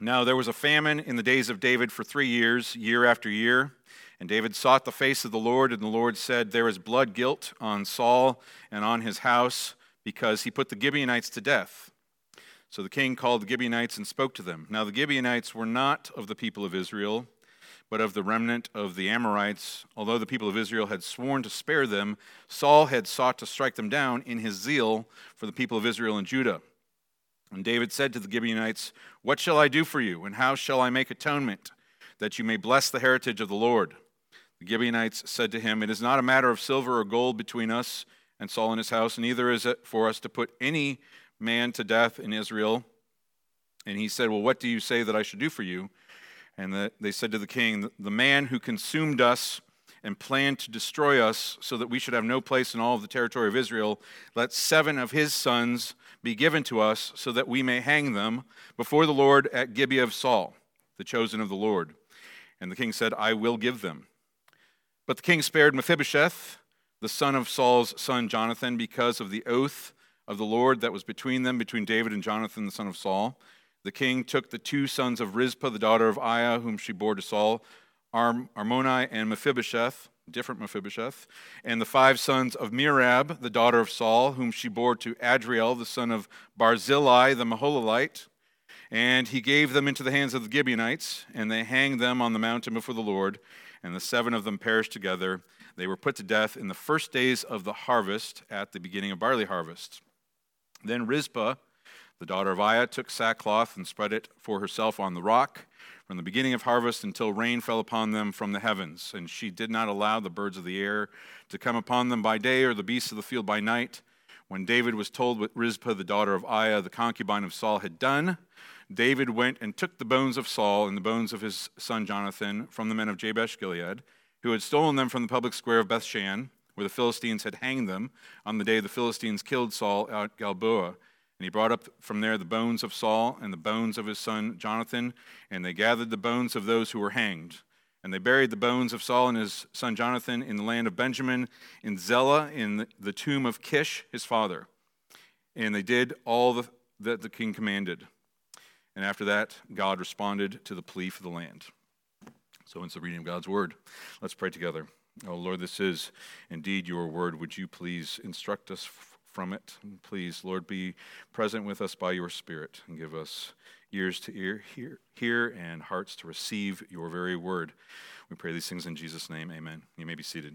Now there was a famine in the days of David for 3 years, year after year. And David sought the face of the Lord, and the Lord said, "There is blood guilt on Saul and on his house, because he put the Gibeonites to death." So the king called the Gibeonites and spoke to them. Now the Gibeonites were not of the people of Israel, but of the remnant of the Amorites. Although the people of Israel had sworn to spare them, Saul had sought to strike them down in his zeal for the people of Israel and Judah. And David said to the Gibeonites, "What shall I do for you, and how shall I make atonement, that you may bless the heritage of the Lord?" The Gibeonites said to him, "It is not a matter of silver or gold between us and Saul and his house, neither is it for us to put any man to death in Israel." And he said, "Well, what do you say that I should do for you?" And they said to the king, "The man who consumed us and planned to destroy us so that we should have no place in all of the territory of Israel, let 7 of his sons be given to us so that we may hang them before the Lord at Gibeah of Saul, the chosen of the Lord." And the king said, "I will give them." But the king spared Mephibosheth, the son of Saul's son Jonathan, because of the oath of the Lord that was between them, between David and Jonathan, the son of Saul. The king took the 2 sons of Rizpah, the daughter of Aiah, whom she bore to Saul, Armoni and Mephibosheth, different Mephibosheth, and the 5 sons of Merab, the daughter of Saul, whom she bore to Adriel, the son of Barzillai, the Maholalite. And he gave them into the hands of the Gibeonites, and they hanged them on the mountain before the Lord, and the 7 of them perished together. They were put to death in the first days of the harvest, at the beginning of barley harvest. Then Rizpah, the daughter of Aiah, took sackcloth and spread it for herself on the rock from the beginning of harvest until rain fell upon them from the heavens. And she did not allow the birds of the air to come upon them by day, or the beasts of the field by night. When David was told what Rizpah, the daughter of Aiah, the concubine of Saul, had done, David went and took the bones of Saul and the bones of his son Jonathan from the men of Jabesh Gilead, who had stolen them from the public square of Bethshan, where the Philistines had hanged them on the day the Philistines killed Saul at Gilboa. And he brought up from there the bones of Saul and the bones of his son Jonathan, and they gathered the bones of those who were hanged. And they buried the bones of Saul and his son Jonathan in the land of Benjamin, in Zelah, in the tomb of Kish, his father. And they did all that the king commanded. And after that, God responded to the plea for the land. So it's the reading of God's word. Let's pray together. Oh Lord, this is indeed your word. Would you please instruct us from it? Please, Lord, be present with us by your Spirit and give us ears to hear and hearts to receive your very word. We pray these things in Jesus' name. Amen. You may be seated.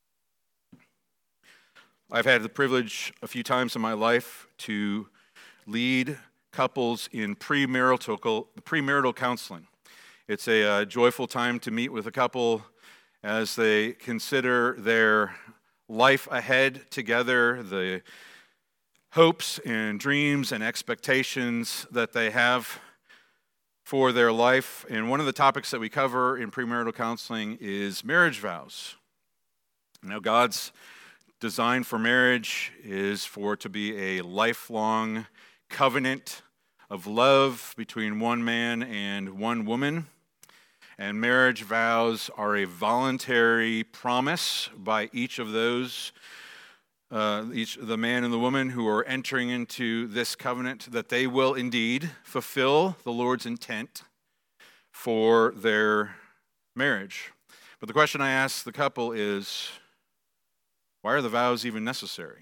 I've had the privilege a few times in my life to lead couples in premarital counseling. It's a joyful time to meet with a couple as they consider their life ahead together, the hopes and dreams and expectations that they have for their life. And one of the topics that we cover in premarital counseling is marriage vows. Now, God's design for marriage is for it to be a lifelong covenant of love between one man and one woman. And marriage vows are a voluntary promise by each of those, the man and the woman who are entering into this covenant, that they will indeed fulfill the Lord's intent for their marriage. But the question I ask the couple is, why are the vows even necessary?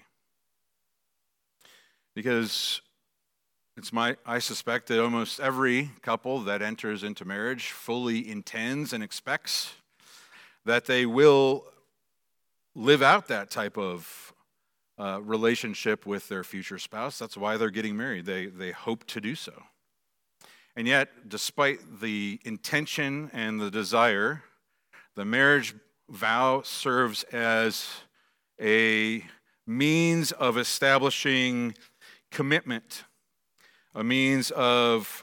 Because I suspect that almost every couple that enters into marriage fully intends and expects that they will live out that type of relationship with their future spouse. That's why they're getting married. They hope to do so. And yet, despite the intention and the desire, the marriage vow serves as a means of establishing commitment, a means of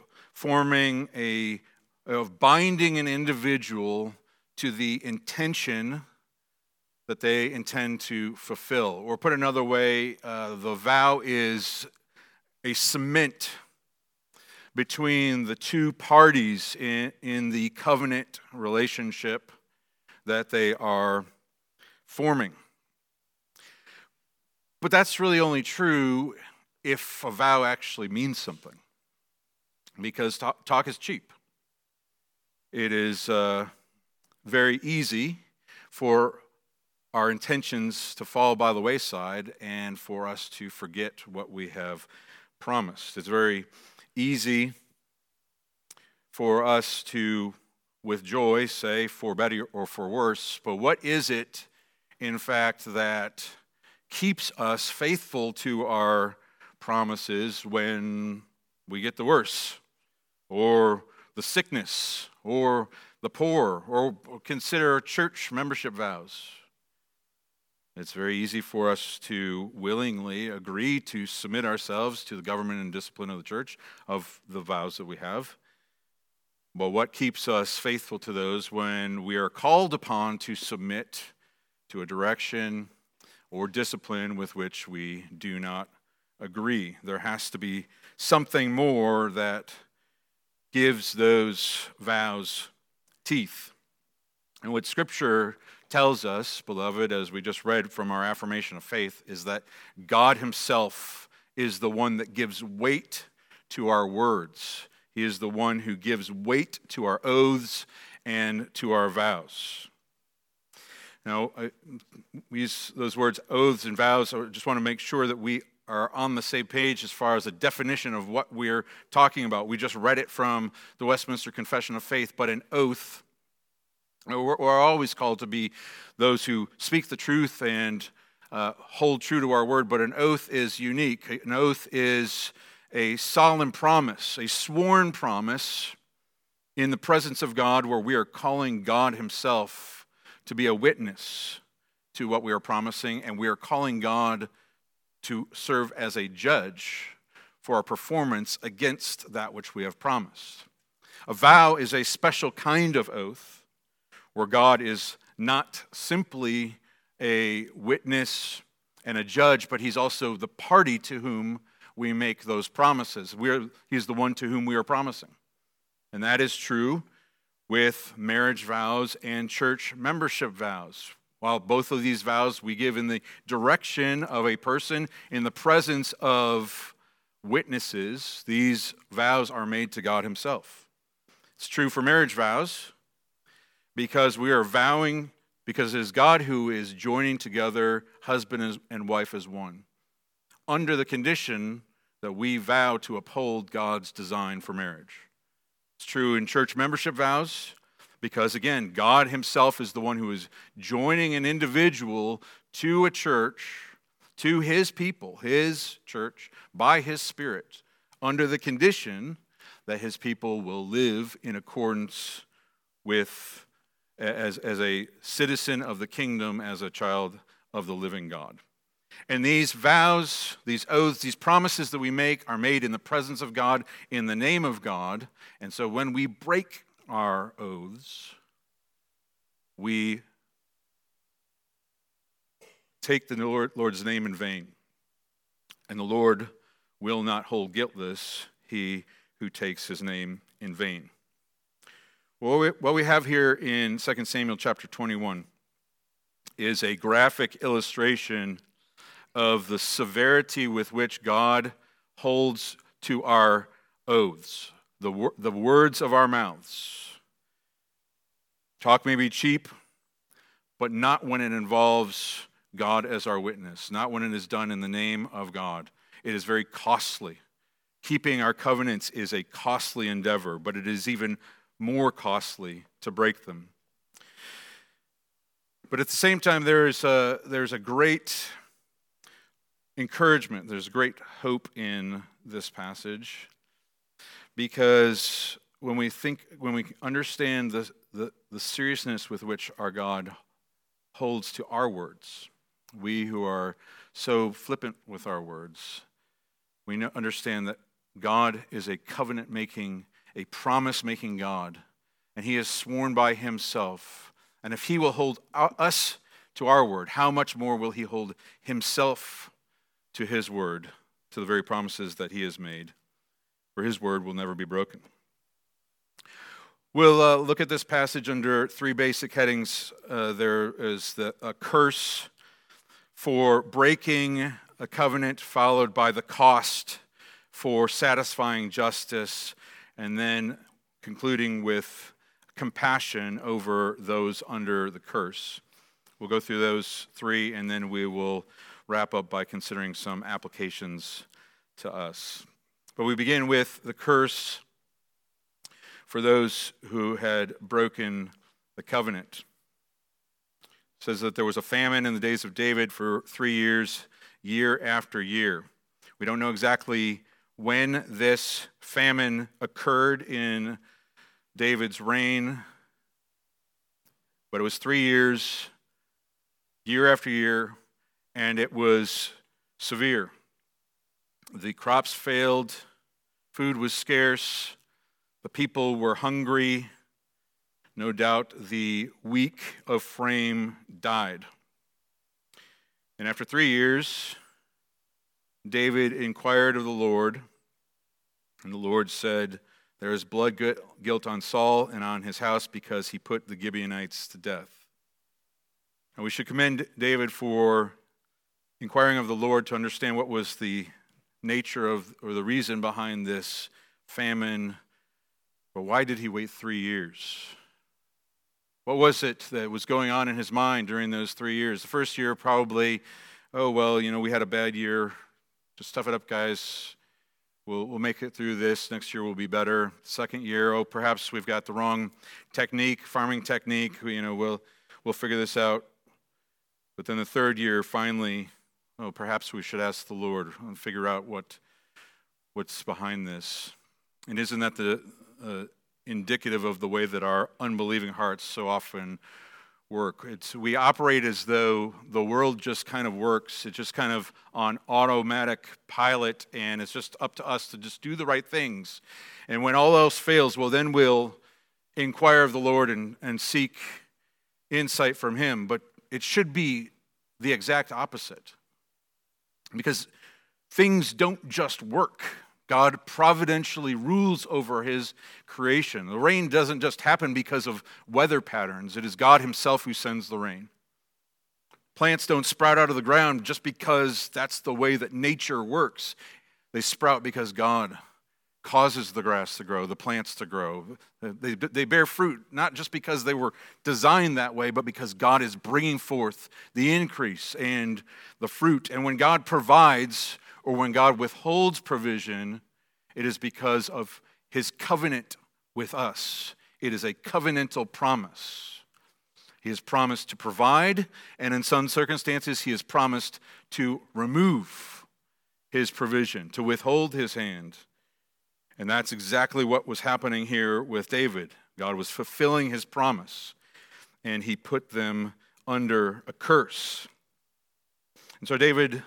of binding an individual to the intention that they intend to fulfill. Or put another way, the vow is a cement between the two parties in the covenant relationship that they are forming. But that's really only true if a vow actually means something. because talk is cheap. It is very easy for our intentions to fall by the wayside and for us to forget what we have promised. It's very easy for us to, with joy, say for better or for worse, but what is it, in fact, that keeps us faithful to our promises when we get the worse, or the sickness, or the poor, or consider church membership vows? It's very easy for us to willingly agree to submit ourselves to the government and discipline of the church, of the vows that we have. But what keeps us faithful to those when we are called upon to submit to a direction or discipline with which we do not agree? There has to be something more that gives those vows teeth. And what Scripture tells us, beloved, as we just read from our affirmation of faith, is that God himself is the one that gives weight to our words. He is the one who gives weight to our oaths and to our vows. Now, we use those words, oaths and vows. I just want to make sure that we are on the same page as far as a definition of what we're talking about. We just read it from the Westminster Confession of Faith, but an oath, we're always called to be those who speak the truth and hold true to our word, but an oath is unique. An oath is a solemn promise, a sworn promise in the presence of God, where we are calling God himself to be a witness to what we are promising, and we are calling God to serve as a judge for our performance against that which we have promised. A vow is a special kind of oath where God is not simply a witness and a judge, but he's also the party to whom we make those promises. He's the one to whom we are promising. And that is true with marriage vows and church membership vows. While both of these vows we give in the direction of a person in the presence of witnesses, these vows are made to God himself. It's true for marriage vows because we are vowing, because it is God who is joining together husband and wife as one, under the condition that we vow to uphold God's design for marriage. It's true in church membership vows because, again, God himself is the one who is joining an individual to a church, to his people, his church, by his Spirit, under the condition that his people will live in accordance with, as a citizen of the kingdom, as a child of the living God. And these vows, these oaths, these promises that we make are made in the presence of God, in the name of God. And so when we break our oaths, we take the Lord's name in vain. And the Lord will not hold guiltless he who takes his name in vain. What we have here in 2 Samuel chapter 21 is a graphic illustration of the severity with which God holds to our oaths, the words of our mouths. Talk may be cheap, but not when it involves God as our witness, not when it is done in the name of God. It is very costly. Keeping our covenants is a costly endeavor, but it is even more costly to break them. But at the same time, there's a great encouragement, there's great hope in this passage, because when we understand the seriousness with which our God holds to our words, we who are so flippant with our words, we understand that God is a covenant-making, a promise-making God, and he has sworn by himself. And if he will hold us to our word, how much more will he hold himself to his word, to the very promises that he has made? For his word will never be broken. We'll look at this passage under three basic headings. There is a curse for breaking a covenant, followed by the cost for satisfying justice, and then concluding with compassion over those under the curse. We'll go through those three, and then we will wrap up by considering some applications to us. But we begin with the curse for those who had broken the covenant. It says that there was a famine in the days of David for 3 years, year after year. We don't know exactly when this famine occurred in David's reign, but it was 3 years, year after year, and it was severe. The crops failed, food was scarce, the people were hungry. No doubt the weak of frame died. And after 3 years, David inquired of the Lord, and the Lord said, "There is blood guilt on Saul and on his house because he put the Gibeonites to death." And we should commend David for inquiring of the Lord to understand what was the nature of, or the reason behind this famine. But why did he wait 3 years? What was it that was going on in his mind during those 3 years? The first year, probably, we had a bad year. Just tough it up, guys. We'll make it through this. Next year will be better. Second year, perhaps we've got the wrong farming technique. We'll figure this out. But then the third year, finally, perhaps we should ask the Lord and figure out what's behind this. And isn't that the indicative of the way that our unbelieving hearts so often work? We operate as though the world just kind of works. It's just kind of on automatic pilot, and it's just up to us to just do the right things. And when all else fails, then we'll inquire of the Lord and seek insight from Him. But it should be the exact opposite. Because things don't just work. God providentially rules over His creation. The rain doesn't just happen because of weather patterns. It is God Himself who sends the rain. Plants don't sprout out of the ground just because that's the way that nature works. They sprout because God causes the grass to grow, the plants to grow. They bear fruit, not just because they were designed that way, but because God is bringing forth the increase and the fruit. And when God provides, or when God withholds provision, it is because of His covenant with us. It is a covenantal promise. He has promised to provide, and in some circumstances, He has promised to remove His provision, to withhold His hand. And that's exactly what was happening here with David. God was fulfilling His promise, and He put them under a curse. And so David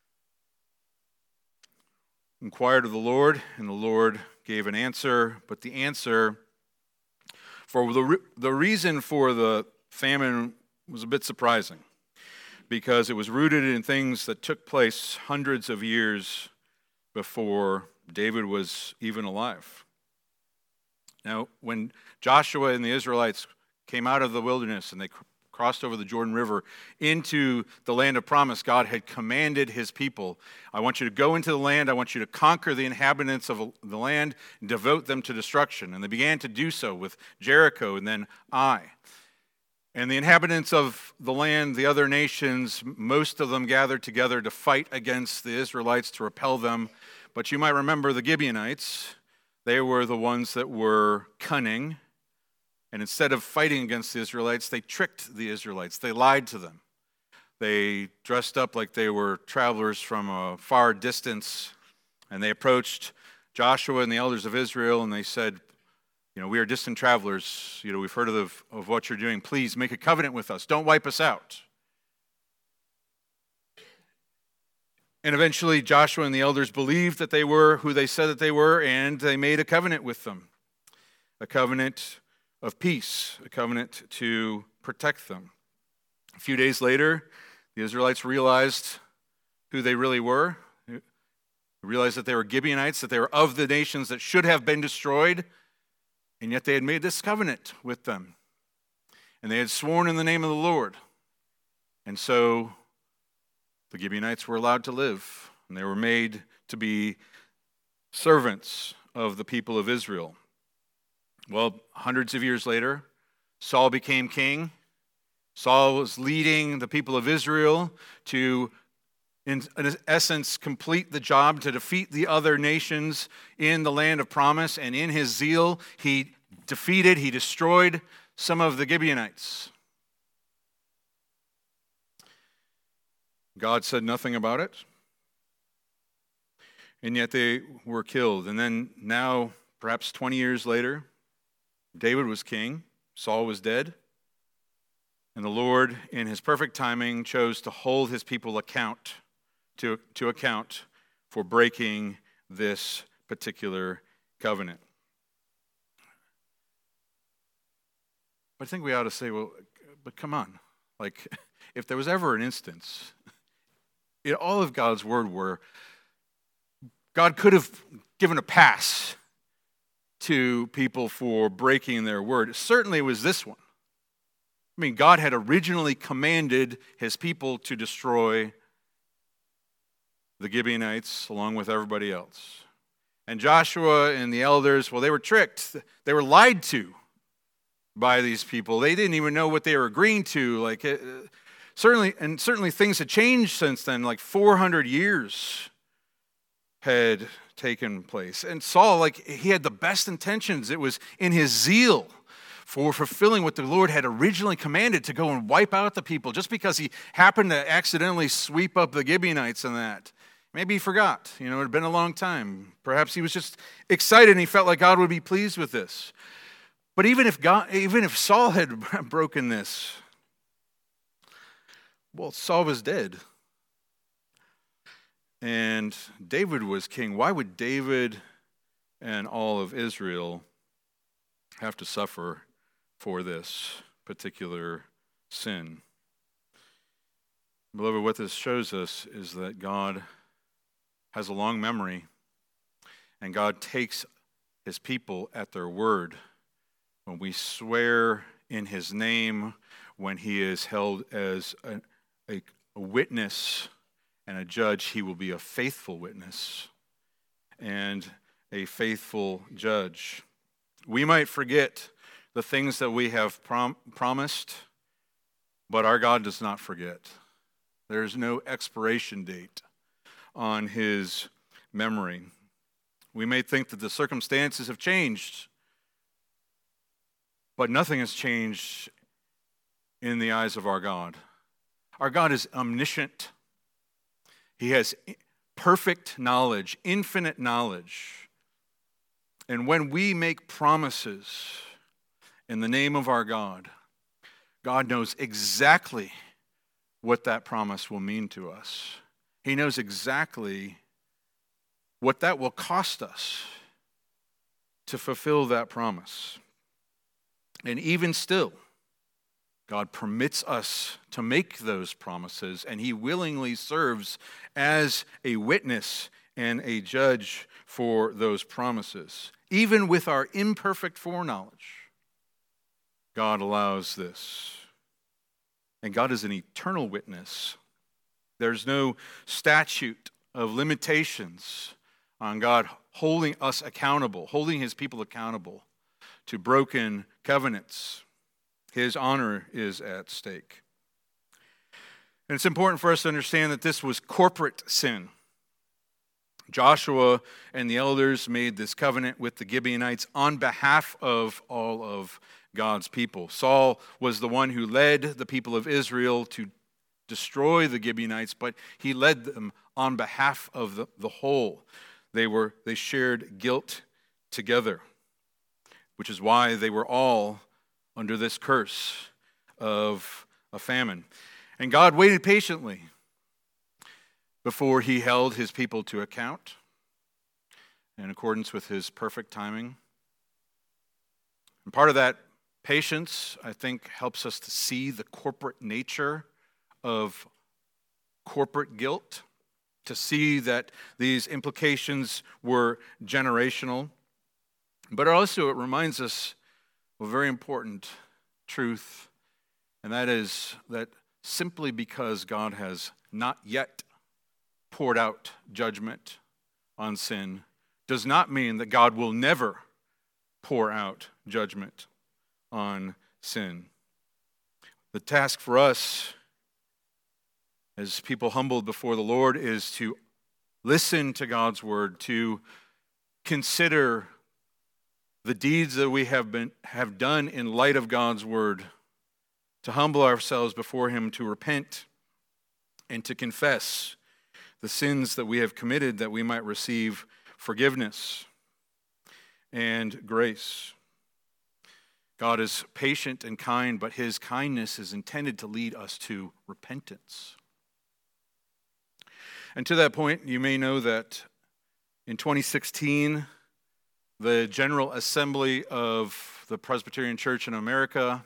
inquired of the Lord, and the Lord gave an answer. But the answer for the reason for the famine was a bit surprising, because it was rooted in things that took place hundreds of years before David was even alive. Now, when Joshua and the Israelites came out of the wilderness and they crossed over the Jordan River into the land of promise, God had commanded His people, I want you to go into the land, I want you to conquer the inhabitants of the land and devote them to destruction. And they began to do so with Jericho and then Ai. And the inhabitants of the land, the other nations, most of them gathered together to fight against the Israelites, to repel them. But you might remember the Gibeonites. They were the ones that were cunning. And instead of fighting against the Israelites, they tricked the Israelites. They lied to them. They dressed up like they were travelers from a far distance. And they approached Joshua and the elders of Israel, and they said, we are distant travelers. We've heard of what you're doing. Please make a covenant with us. Don't wipe us out. And eventually Joshua and the elders believed that they were who they said that they were, and they made a covenant with them. A covenant of peace, a covenant to protect them. A few days later, the Israelites realized who they really were. They realized that they were Gibeonites, that they were of the nations that should have been destroyed, and yet they had made this covenant with them. And they had sworn in the name of the Lord. And so the Gibeonites were allowed to live, and they were made to be servants of the people of Israel. Well, hundreds of years later, Saul became king. Saul was leading the people of Israel to, in essence, complete the job to defeat the other nations in the land of promise. And in his zeal, he destroyed some of the Gibeonites. God said nothing about it. And yet they were killed. And then now, perhaps 20 years later, David was king. Saul was dead. And the Lord, in his perfect timing, chose to hold his people to account for breaking this particular covenant. But I think we ought to say, well, but come on. Like, if there was ever an instance in all of God's word where God could have given a pass to people for breaking their word, it certainly was this one. I mean, God had originally commanded his people to destroy the Gibeonites along with everybody else. And Joshua and the elders, well, they were tricked. They were lied to by these people. They didn't even know what they were agreeing to. Certainly things had changed since then. Like 400 years had taken place. And Saul, he had the best intentions. It was in his zeal for fulfilling what the Lord had originally commanded to go and wipe out the people, just because he happened to accidentally sweep up the Gibeonites and that. Maybe he forgot. It had been a long time. Perhaps he was just excited and he felt like God would be pleased with this. But even if Saul had broken this, well, Saul was dead. And David was king. Why would David and all of Israel have to suffer for this particular sin? Beloved, what this shows us is that God has a long memory, and God takes his people at their word. When we swear in his name, when he is held as a witness and a judge, he will be a faithful witness and a faithful judge. We might forget the things that we have promised, but our God does not forget. There is no expiration date on his memory. We may think that the circumstances have changed, but nothing has changed in the eyes of our God. Our God is omniscient. He has perfect knowledge, infinite knowledge. And when we make promises in the name of our God, God knows exactly what that promise will mean to us. He knows exactly what that will cost us to fulfill that promise. And even still, God permits us to make those promises, and he willingly serves as a witness and a judge for those promises. Even with our imperfect foreknowledge, God allows this. And God is an eternal witness. There's no statute of limitations on God holding us accountable, holding his people accountable to broken covenants. His honor is at stake. And it's important for us to understand that this was corporate sin. Joshua and the elders made this covenant with the Gibeonites on behalf of all of God's people. Saul was the one who led the people of Israel to destroy the Gibeonites, but he led them on behalf of the whole. They shared guilt together, which is why they were all under this curse of a famine. And God waited patiently before he held his people to account in accordance with his perfect timing. And part of that patience, I think, helps us to see the corporate nature of corporate guilt, to see that these implications were generational. But also it reminds us of a very important truth, and that is that simply because God has not yet poured out judgment on sin does not mean that God will never pour out judgment on sin. The task for us as people humbled before the Lord is to listen to God's word, to consider the deeds that we have done in light of God's word, to humble ourselves before him, to repent, and to confess the sins that we have committed that we might receive forgiveness and grace. God is patient and kind, but his kindness is intended to lead us to repentance. And to that point, you may know that in 2016, the General Assembly of the Presbyterian Church in America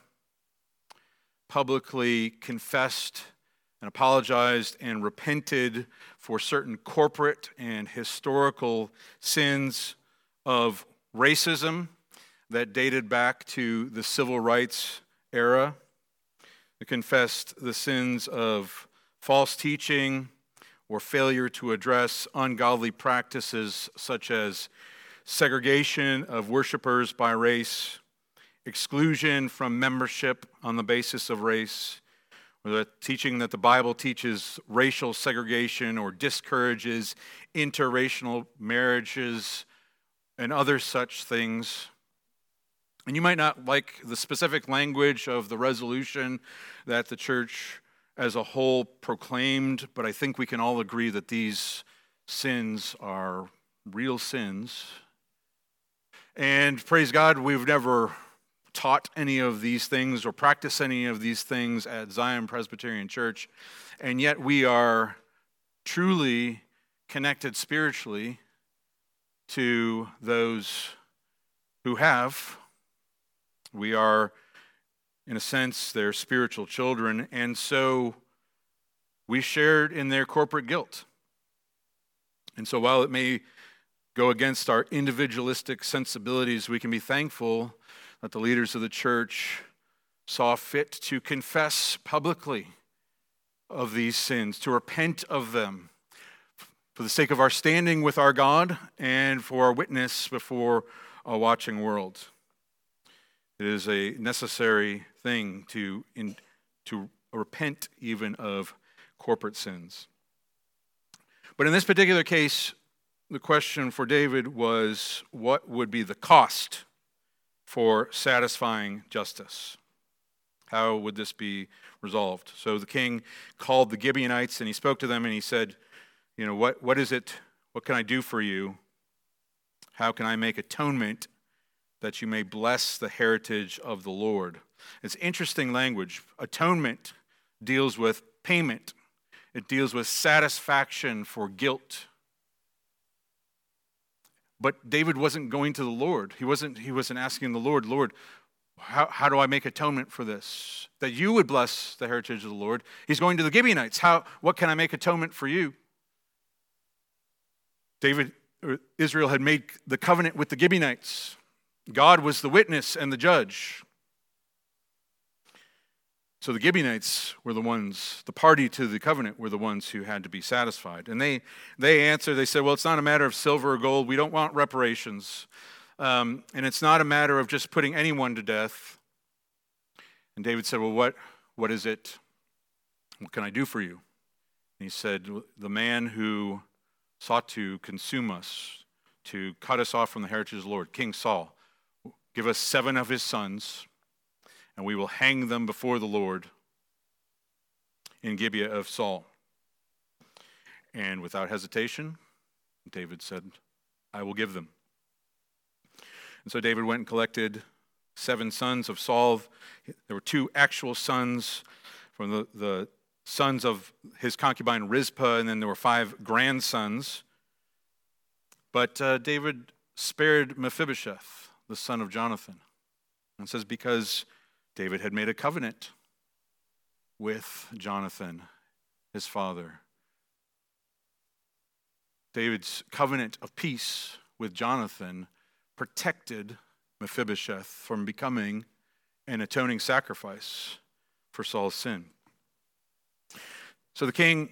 publicly confessed and apologized and repented for certain corporate and historical sins of racism that dated back to the civil rights era. They confessed the sins of false teaching or failure to address ungodly practices such as segregation of worshipers by race, exclusion from membership on the basis of race, or the teaching that the Bible teaches racial segregation or discourages interracial marriages and other such things. And you might not like the specific language of the resolution that the church as a whole proclaimed, but I think we can all agree that these sins are real sins. And praise God, we've never taught any of these things or practiced any of these things at Zion Presbyterian Church, and yet we are truly connected spiritually to those who have. We are, in a sense, their spiritual children, and so we shared in their corporate guilt. And so while it may go against our individualistic sensibilities, we can be thankful that the leaders of the church saw fit to confess publicly of these sins, to repent of them, for the sake of our standing with our God and for our witness before a watching world. It is a necessary thing to repent even of corporate sins. But in this particular case, the question for David was, what would be the cost for satisfying justice? How would this be resolved? So the king called the Gibeonites and he spoke to them and he said, what is it? What can I do for you? How can I make atonement that you may bless the heritage of the Lord? It's interesting language. Atonement deals with payment. It deals with satisfaction for guilt. But David wasn't going to the Lord. He wasn't asking the Lord, how do I make atonement for this? That you would bless the heritage of the Lord. He's going to the Gibeonites. What can I make atonement for you? Israel had made the covenant with the Gibeonites. God was the witness and the judge. So the Gibeonites were the party to the covenant were the ones who had to be satisfied. And they answered, they said, well, it's not a matter of silver or gold. We don't want reparations. And it's not a matter of just putting anyone to death. And David said, well, what is it? What can I do for you? And he said, the man who sought to consume us, to cut us off from the heritage of the Lord, King Saul, give us 7 of his sons, and we will hang them before the Lord in Gibeah of Saul. And without hesitation, David said, I will give them. And so David went and collected 7 sons of Saul. There were 2 actual sons from the sons of his concubine Rizpah, and then there were 5 grandsons. But David spared Mephibosheth, the son of Jonathan. And it says because David had made a covenant with Jonathan, his father. David's covenant of peace with Jonathan protected Mephibosheth from becoming an atoning sacrifice for Saul's sin. So the king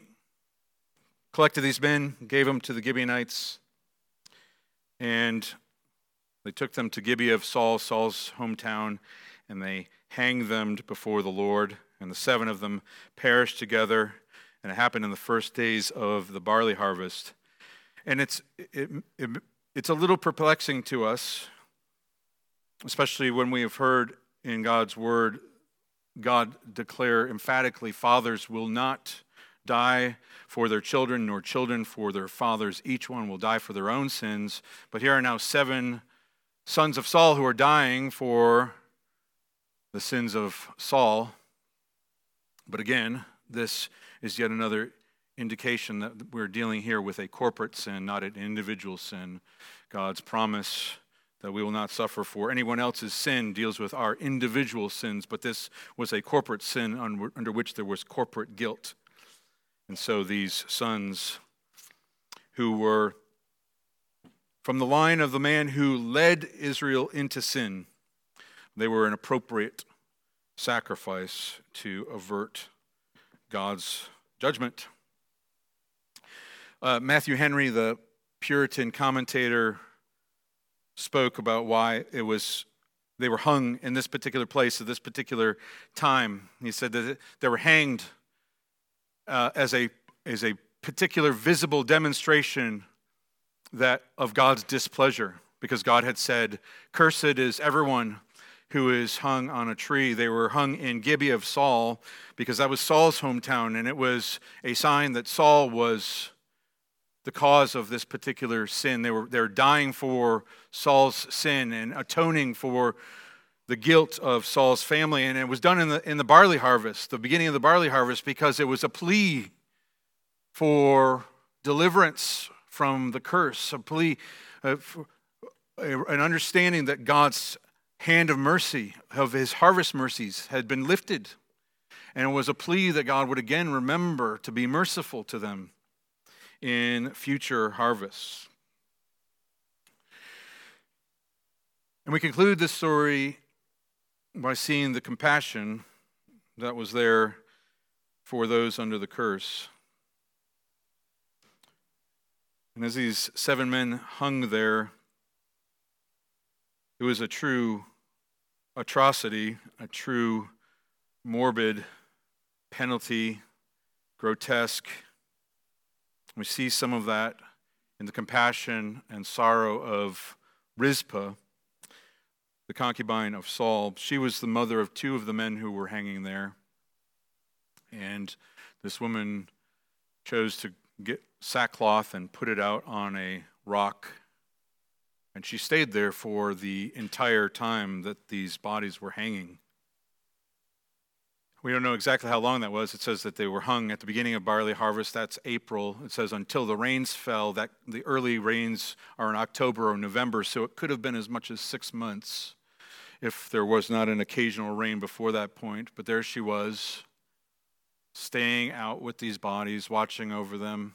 collected these men, gave them to the Gibeonites, and They took them to Gibeah of Saul, Saul's hometown, and they hanged them before the Lord. And the 7 of them perished together, and it happened in the first days of the barley harvest. And it's a little perplexing to us, especially when we have heard in God's word God declare emphatically, fathers will not die for their children, nor children for their fathers. Each one will die for their own sins. But here are now 7 sons of Saul who are dying for the sins of Saul. But again, this is yet another indication that we're dealing here with a corporate sin, not an individual sin. God's promise that we will not suffer for anyone else's sin deals with our individual sins, but this was a corporate sin under which there was corporate guilt. And so these sons who were from the line of the man who led Israel into sin, they were an appropriate sacrifice to avert God's judgment. Matthew Henry, the Puritan commentator, spoke about why they were hung in this particular place at this particular time. He said that they were hanged as a particular visible demonstration of God's displeasure, because God had said, "Cursed is everyone who is hung on a tree." They were hung in Gibeah of Saul because that was Saul's hometown, and it was a sign that Saul was the cause of this particular sin. They were dying for Saul's sin and atoning for the guilt of Saul's family. And it was done in the barley harvest, the beginning of the barley harvest, because it was a plea for deliverance from the curse, a plea, for an understanding that God's hand of mercy, of his harvest mercies, had been lifted. And it was a plea that God would again remember to be merciful to them in future harvests. And we conclude this story by seeing the compassion that was there for those under the curse. And as these 7 men hung there, it was a true atrocity, a true morbid penalty, grotesque. We see some of that in the compassion and sorrow of Rizpah, the concubine of Saul. She was the mother of 2 of the men who were hanging there. And this woman chose to get sackcloth and put it out on a rock. And she stayed there for the entire time that these bodies were hanging. We don't know exactly how long that was. It says that they were hung at the beginning of barley harvest. That's April. It says until the rains fell. That the early rains are in October or November, so it could have been as much as 6 months if there was not an occasional rain before that point. But there she was, staying out with these bodies, watching over them,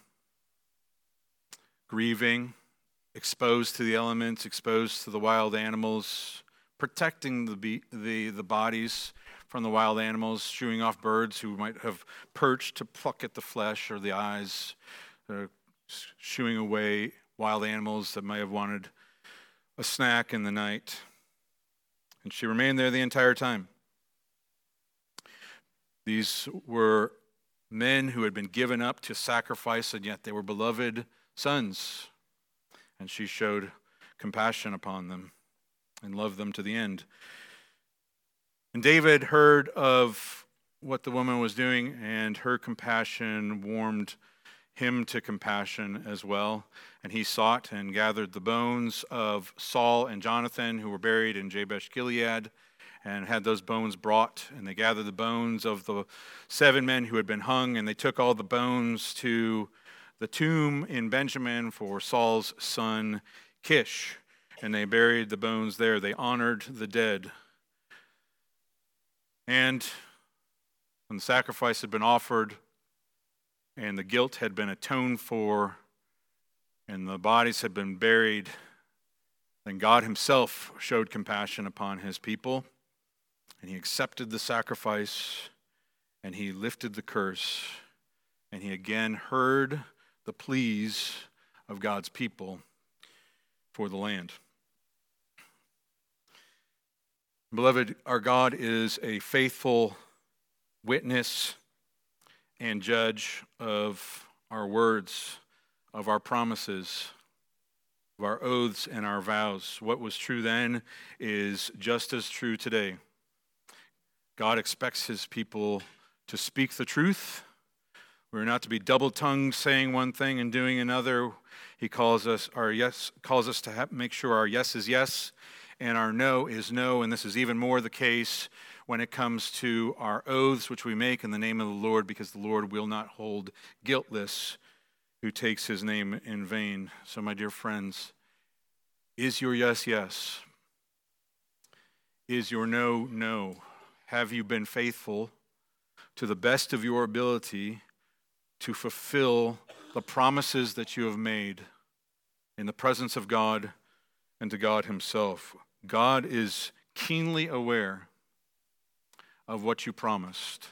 grieving, exposed to the elements, exposed to the wild animals, protecting the bodies from the wild animals, shooing off birds who might have perched to pluck at the flesh or the eyes, shooing away wild animals that might have wanted a snack in the night. And she remained there the entire time. These were men who had been given up to sacrifice, and yet they were beloved sons. And she showed compassion upon them and loved them to the end. And David heard of what the woman was doing, and her compassion warmed him to compassion as well. And he sought and gathered the bones of Saul and Jonathan, who were buried in Jabesh Gilead, and had those bones brought. And they gathered the bones of the 7 men who had been hung, and they took all the bones to the tomb in Benjamin for Saul's son Kish. And they buried the bones there. They honored the dead. And when the sacrifice had been offered and the guilt had been atoned for and the bodies had been buried, then God himself showed compassion upon his people, and he accepted the sacrifice, and he lifted the curse, and he again heard the pleas of God's people for the land. Beloved, our God is a faithful witness and judge of our words, of our promises, of our oaths and our vows. What was true then is just as true today. God expects his people to speak the truth. We're not to be double-tongued, saying one thing and doing another. He calls us to make sure our yes is yes and our no is no, and this is even more the case when it comes to our oaths, which we make in the name of the Lord, because the Lord will not hold guiltless who takes his name in vain. So, my dear friends, is your yes, yes? Is your no, no? Have you been faithful to the best of your ability to fulfill the promises that you have made in the presence of God and to God himself? God is keenly aware of what you promised,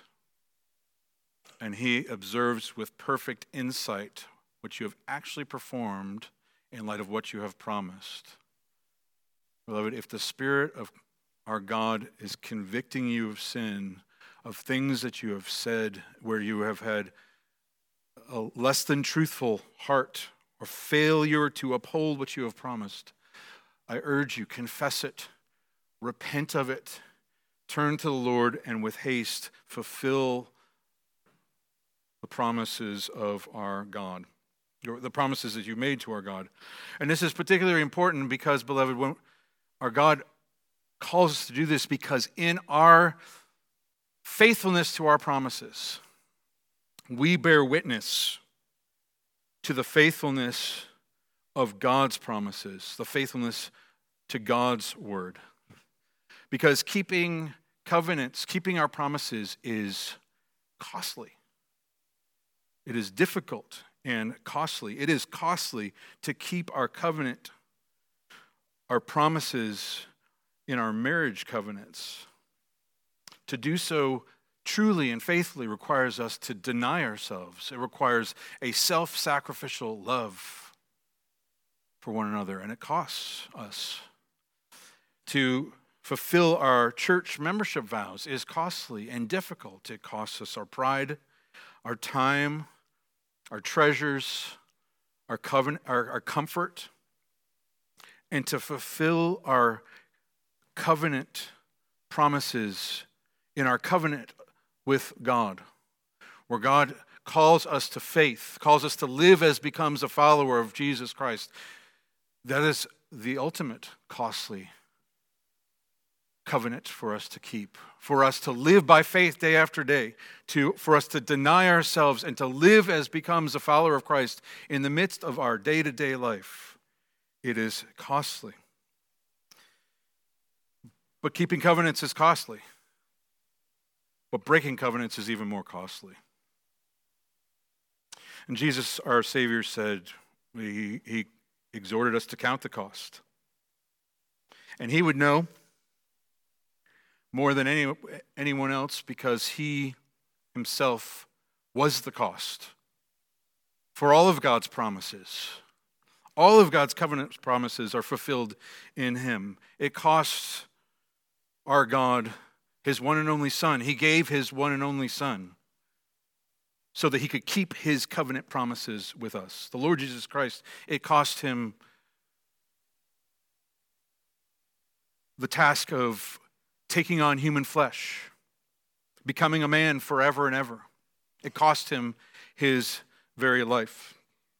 and he observes with perfect insight what you have actually performed in light of what you have promised. Beloved, if the Spirit of our God is convicting you of sin, of things that you have said where you have had a less than truthful heart or failure to uphold what you have promised, I urge you, confess it, repent of it, turn to the Lord, and with haste fulfill the promises of our God, the promises that you made to our God. And this is particularly important because, beloved, when our God calls us to do this, because in our faithfulness to our promises, we bear witness to the faithfulness of God's promises, the faithfulness to God's word. Because keeping covenants, keeping our promises is costly. It is difficult and costly. It is costly to keep our covenant, our promises in our marriage covenants. To do so truly and faithfully requires us to deny ourselves. It requires a self-sacrificial love for one another, and it costs us. To fulfill our church membership vows is costly and difficult. It costs us our pride, our time, our treasures, our comfort. And to fulfill our covenant promises in our covenant with God, where God calls us to faith, calls us to live as becomes a follower of Jesus Christ. That is the ultimate costly covenant for us to keep, for us to live by faith day after day, for us to deny ourselves and to live as becomes a follower of Christ in the midst of our day-to-day life. It is costly. But keeping covenants is costly. But breaking covenants is even more costly. And Jesus, our Savior, said, he exhorted us to count the cost. And he would know more than anyone else because he himself was the cost for all of God's promises. All of God's covenant promises are fulfilled in him. It costs our God his one and only Son. He gave his one and only Son so that he could keep his covenant promises with us. The Lord Jesus Christ, it cost him the task of taking on human flesh, becoming a man forever and ever. It cost him his very life.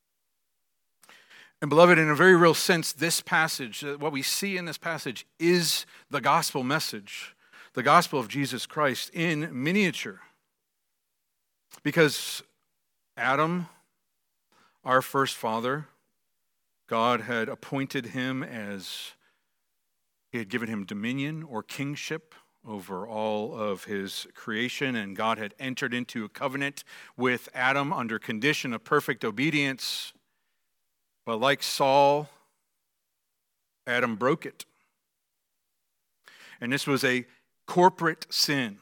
And beloved, in a very real sense, this passage, what we see in this passage is the gospel message, the gospel of Jesus Christ in miniature. Because Adam, our first father, God had appointed him as he had given him dominion or kingship over all of his creation, and God had entered into a covenant with Adam under condition of perfect obedience. But like Saul, Adam broke it. And this was a corporate sin.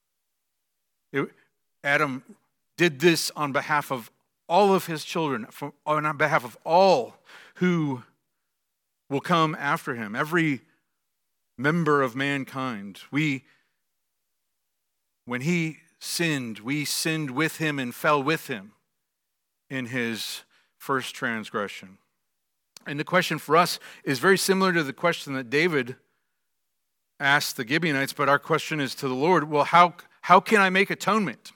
Adam did this on behalf of all of his children, on behalf of all who will come after him. Every member of mankind. When he sinned, we sinned with him and fell with him in his first transgression. And the question for us is very similar to the question that David asked the Gibeonites, but our question is to the Lord, well, how can I make atonement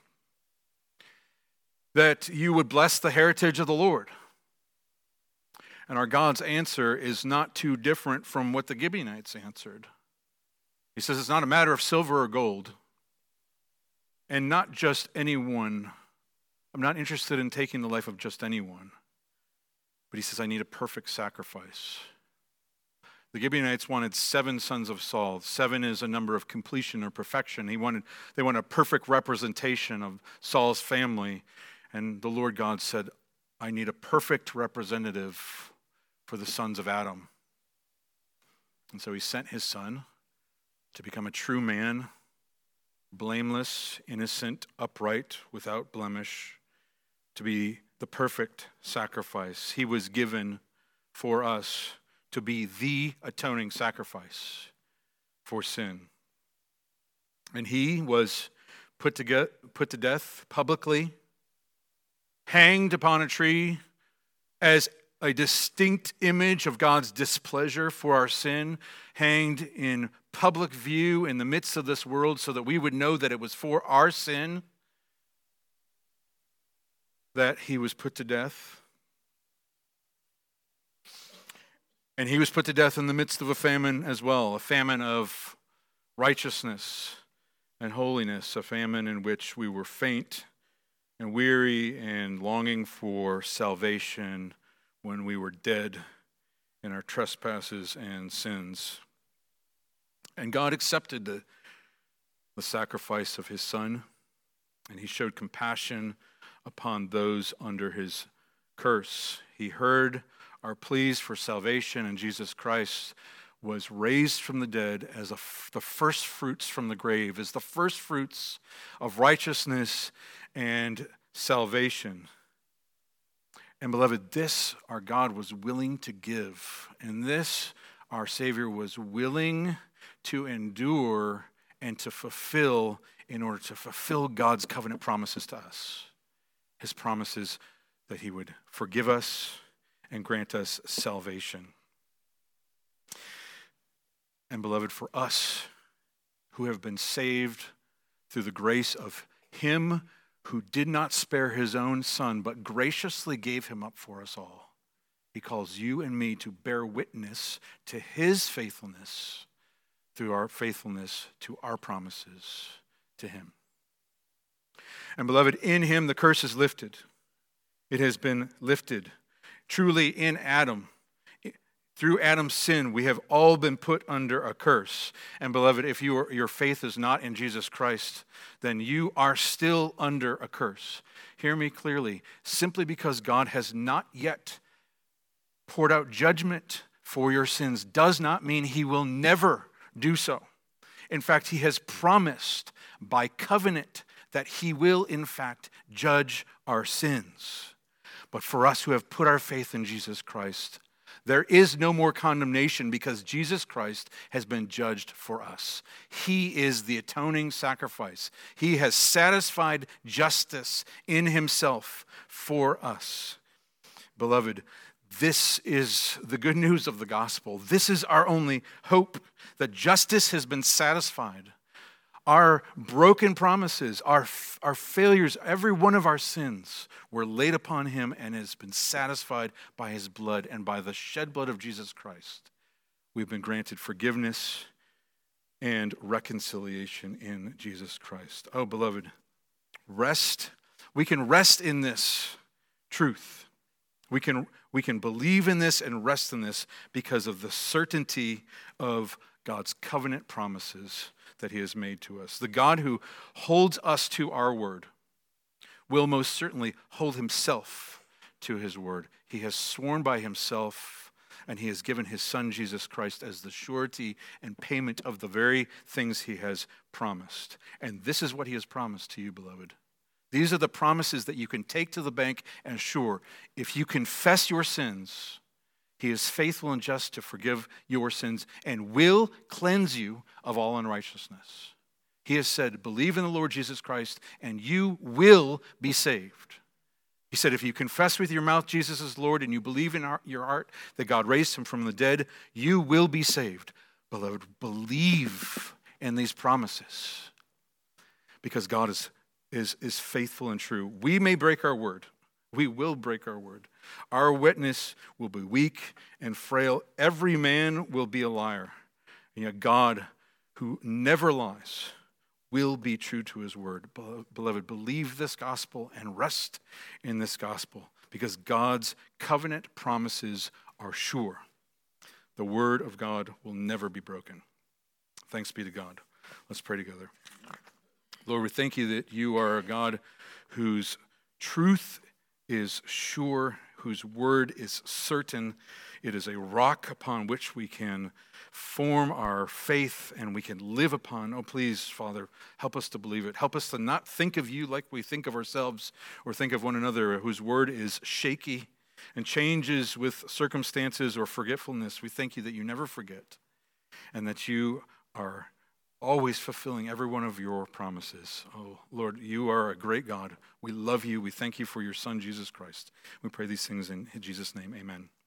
that you would bless the heritage of the Lord? And our God's answer is not too different from what the Gibeonites answered. He says it's not a matter of silver or gold, and not just anyone. I'm not interested in taking the life of just anyone. But he says, I need a perfect sacrifice. The Gibeonites wanted 7 sons of Saul. 7 is a number of completion or perfection. They wanted a perfect representation of Saul's family. And the Lord God said, I need a perfect representative for the sons of Adam. And so he sent his son to become a true man, blameless, innocent, upright, without blemish, to be the perfect sacrifice. He was given for us to be the atoning sacrifice for sin. And he was put to death publicly, hanged upon a tree as a distinct image of God's displeasure for our sin, hanged in public view in the midst of this world so that we would know that it was for our sin that he was put to death. And he was put to death in the midst of a famine as well, a famine of righteousness and holiness, a famine in which we were faint and weary and longing for salvation when we were dead in our trespasses and sins. And God accepted the sacrifice of his son, and he showed compassion upon those under his curse. He heard our pleas for salvation, and Jesus Christ was raised from the dead as the first fruits from the grave, as the first fruits of righteousness and salvation. And beloved, this our God was willing to give, and this our Savior was willing to endure and to fulfill in order to fulfill God's covenant promises to us. His promises that he would forgive us and grant us salvation. And beloved, for us who have been saved through the grace of him who did not spare his own son, but graciously gave him up for us all, he calls you and me to bear witness to his faithfulness through our faithfulness to our promises to him. And beloved, in him the curse is lifted. It has been lifted. Truly in Adam, through Adam's sin, we have all been put under a curse. And beloved, if your faith is not in Jesus Christ, then you are still under a curse. Hear me clearly. Simply because God has not yet poured out judgment for your sins does not mean he will never do so. In fact, he has promised by covenant that he will, in fact, judge our sins. But for us who have put our faith in Jesus Christ, there is no more condemnation because Jesus Christ has been judged for us. He is the atoning sacrifice. He has satisfied justice in himself for us. Beloved, this is the good news of the gospel. This is our only hope, that justice has been satisfied. Our broken promises, our failures, every one of our sins were laid upon him and has been satisfied by his blood, and by the shed blood of Jesus Christ, we've been granted forgiveness and reconciliation in Jesus Christ. Oh, beloved, rest. We can rest in this truth. We can believe in this and rest in this because of the certainty of God's covenant promises that he has made to us. The God who holds us to our word will most certainly hold himself to his word. He has sworn by himself, and he has given his son Jesus Christ as the surety and payment of the very things he has promised. And this is what he has promised to you, beloved. These are the promises that you can take to the bank and assure. If you confess your sins, He is faithful and just to forgive your sins and will cleanse you of all unrighteousness. He has said, believe in the Lord Jesus Christ and you will be saved. He said, if you confess with your mouth Jesus is Lord and you believe in your heart that God raised him from the dead, you will be saved. Beloved, believe in these promises because God is faithful and true. We may break our word. We will break our word. Our witness will be weak and frail. Every man will be a liar. And yet God, who never lies, will be true to his word. Beloved, believe this gospel and rest in this gospel because God's covenant promises are sure. The word of God will never be broken. Thanks be to God. Let's pray together. Lord, we thank you that you are a God whose truth is sure, whose word is certain. It is a rock upon which we can form our faith and we can live upon. Oh, please, Father, help us to believe it. Help us to not think of you like we think of ourselves or think of one another, whose word is shaky and changes with circumstances or forgetfulness. We thank you that you never forget and that you are always fulfilling every one of your promises. Oh, Lord, you are a great God. We love you. We thank you for your Son, Jesus Christ. We pray these things in Jesus' name. Amen.